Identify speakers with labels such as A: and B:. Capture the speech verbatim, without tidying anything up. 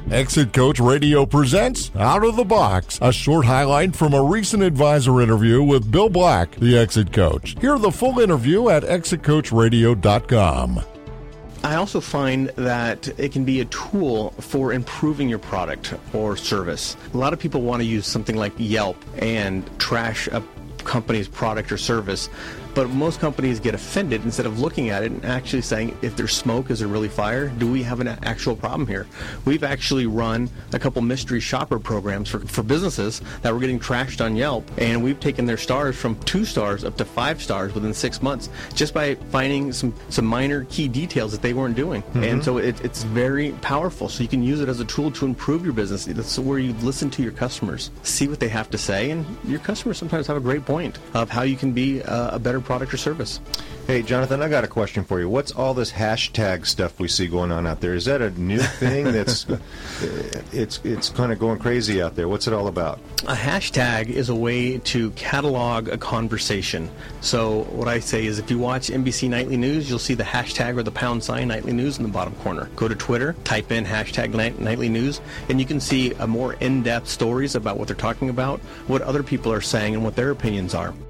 A: Exit Coach Radio presents Out of the Box, a short highlight from a recent advisor interview with Bill Black, the Exit Coach. Hear the full interview at exit coach radio dot com.
B: I also find that it can be a tool for improving your product or service. A lot of people want to use something like Yelp and trash a company's product or service, but most companies get offended instead of looking at it and actually saying, if there's smoke, is there really fire? Do we have an actual problem here? We've actually run a couple mystery shopper programs for, for businesses that were getting trashed on Yelp, and we've taken their stars from two stars up to five stars within six months just by finding some, some minor key details that they weren't doing. Mm-hmm. And so it, it's very powerful. So you can use it as a tool to improve your business. That's where you listen to your customers, see what they have to say, and your customers sometimes have a great point of how you can be a, a better product or service.
C: Hey, Jonathan, I got a question for you. What's all this hashtag stuff we see going on out there? Is that a new thing that's it's it's kind of going crazy out there? What's it all about?
B: A hashtag is a way to catalog a conversation. So what I say is, if you watch N B C Nightly News, you'll see the hashtag or the pound sign Nightly News in the bottom corner. Go to Twitter, type in hashtag Nightly News, and you can see a more in-depth stories about what they're talking about, what other people are saying, and what their opinions are.